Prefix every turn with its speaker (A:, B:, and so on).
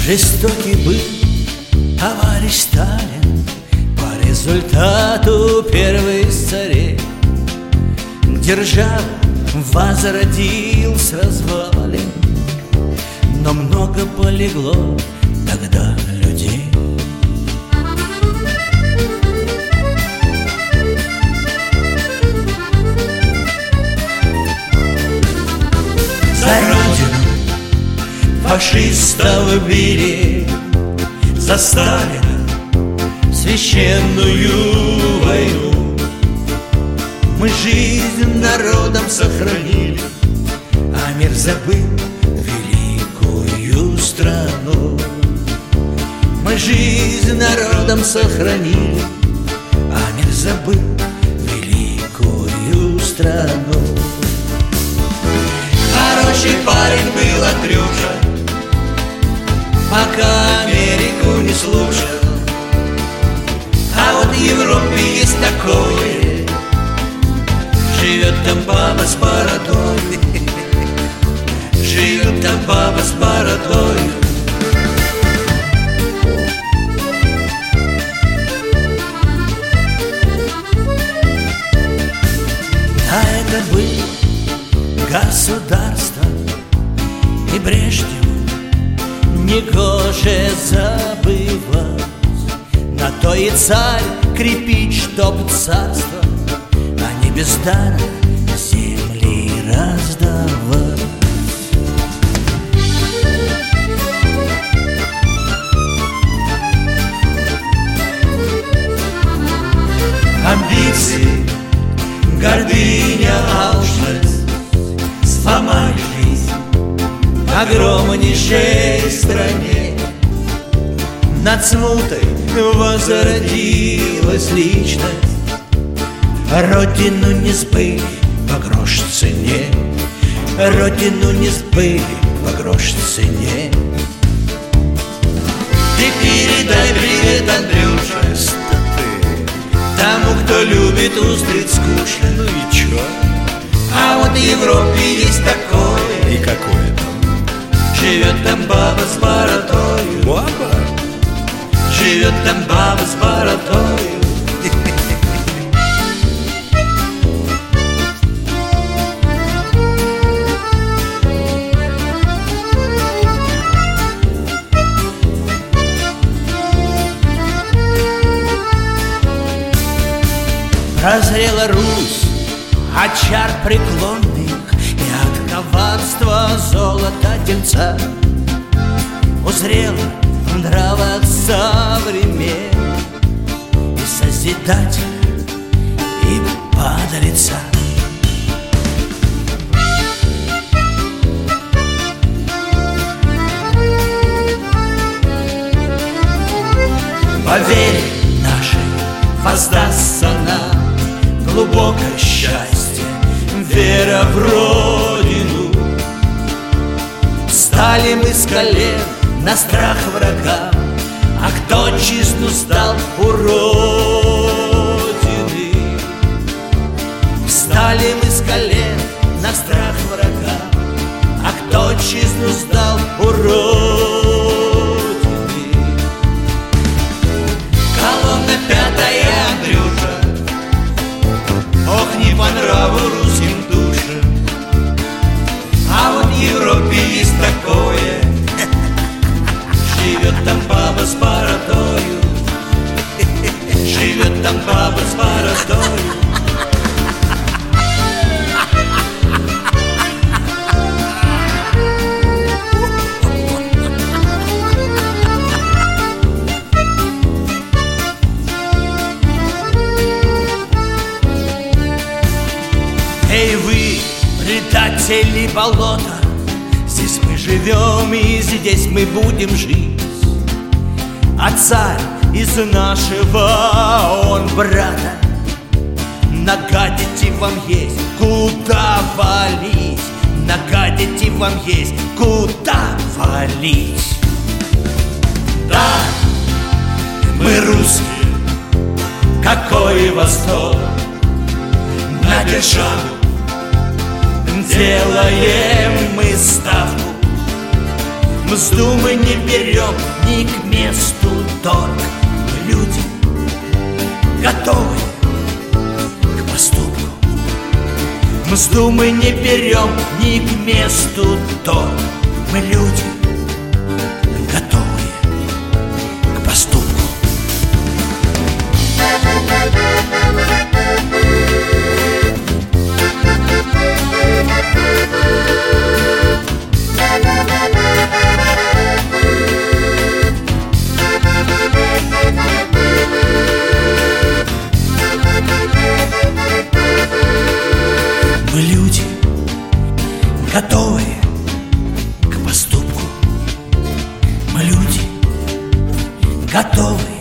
A: Жестокий был товарищ Сталин по результату первой из царей. Держава возродил с развалин, но много полегло тогда людей. За родину фашистов били, за Сталина священную войну. Мы жизнь народом сохранили, а мир забыл великую страну. Мы жизнь народом сохранили, а мир забыл великую страну. Хороший парень был Андрюша, пока Америку не слушал. А вот в Европе есть такое, живет там баба с бородой, живет там баба с бородой. А это было государство, и Брежневу негоже забывать. На то и царь крепить, чтоб царство, а не бездарно земли раздавать. Амбиции, гордыня, алчность сломали жизнь огромнейшей стране. Над смутой возродилась личность, родину не сбыли по грош цене, родину не сбыли по грош цене. Ты передай привет, Андрюша, тому, кто любит устриц скучно.
B: Ну и чё?
A: А вот в Европе есть такое.
B: И какое там?
A: Живет там баба с бородою.
B: Баба?
A: Живет там баба с бородою. Прозрела Русь от чар преклонных и от коварства золота дельца. Узрела в нравах современ и созидателя, и падалица. По вере нашей воздастся нам глубокое счастье, вера в Родину. Встали мы с колен на страх врага, а кто честно стал у Родины? Встали мы с колен на страх врага, а кто честно стал у Родины? Колонна пятая, Андрюша, ох, не по нраву русским душам. А вот в Европе есть такое, живет там баба с бородою, живет там баба с бородою. Эй вы, предатели болота, здесь мы живем и здесь мы будем жить. А царь из нашего он брата, нагадите вам есть куда валить, нагадите вам есть куда валить. Да, мы русские, какой восторг, на державу делаем мы ставку. Мзду мы не берем ни к месту торг. Мы люди, готовые к поступку. Мзду мы не берем ни к месту торг. Мы люди, готовые к поступку. Мы люди, готовые к поступку. Мы люди, готовые